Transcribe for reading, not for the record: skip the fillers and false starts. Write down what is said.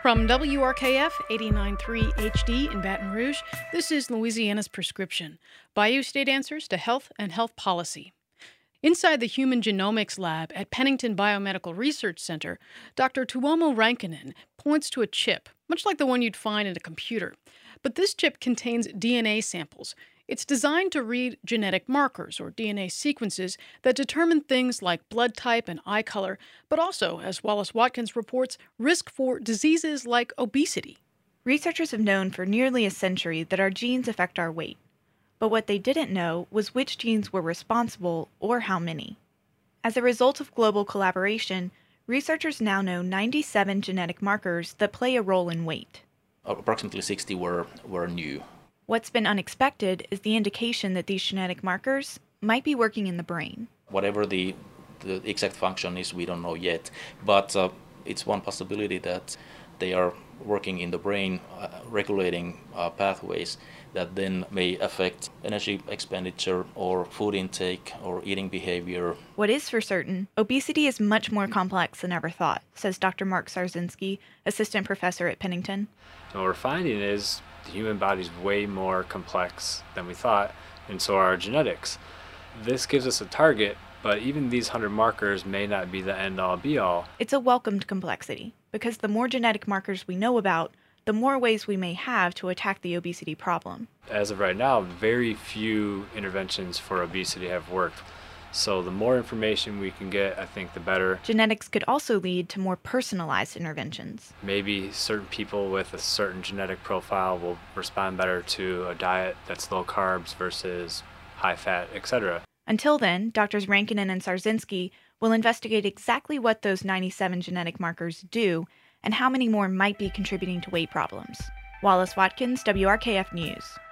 From WRKF 89.3 HD in Baton Rouge, this is Louisiana's Prescription, Bayou State Answers to Health and Health Policy. Inside the Human Genomics Lab at Pennington Biomedical Research Center, Dr. Tuomo Rankkonen points to a chip, much like the one you'd find in a computer. But this chip contains DNA samples. It's designed to read genetic markers, or DNA sequences, that determine things like blood type and eye color, but also, as Wallace Watkins reports, risk for diseases like obesity. Researchers have known for nearly a century that our genes affect our weight. But what they didn't know was which genes were responsible or how many. As a result of global collaboration, researchers now know 97 genetic markers that play a role in weight. Approximately 60 were new. What's been unexpected is the indication that these genetic markers might be working in the brain. Whatever the exact function is, we don't know yet. But it's one possibility that they are working in the brain, regulating pathways that then may affect energy expenditure or food intake or eating behavior. What is for certain, obesity is much more complex than ever thought, says Dr. Mark Czarszynski, assistant professor at Pennington. And what we're finding is the human body is way more complex than we thought, and so are our genetics. This gives us a target, but even these 100 markers may not be the end-all be-all. It's a welcomed complexity, because the more genetic markers we know about, the more ways we may have to attack the obesity problem. As of right now, very few interventions for obesity have worked. So the more information we can get, I think the better. Genetics could also lead to more personalized interventions. Maybe certain people with a certain genetic profile will respond better to a diet that's low carbs versus high fat, etc. Until then, Drs. Rankkonen and Czarszynski will investigate exactly what those 97 genetic markers do and how many more might be contributing to weight problems. Wallace Watkins, WRKF News.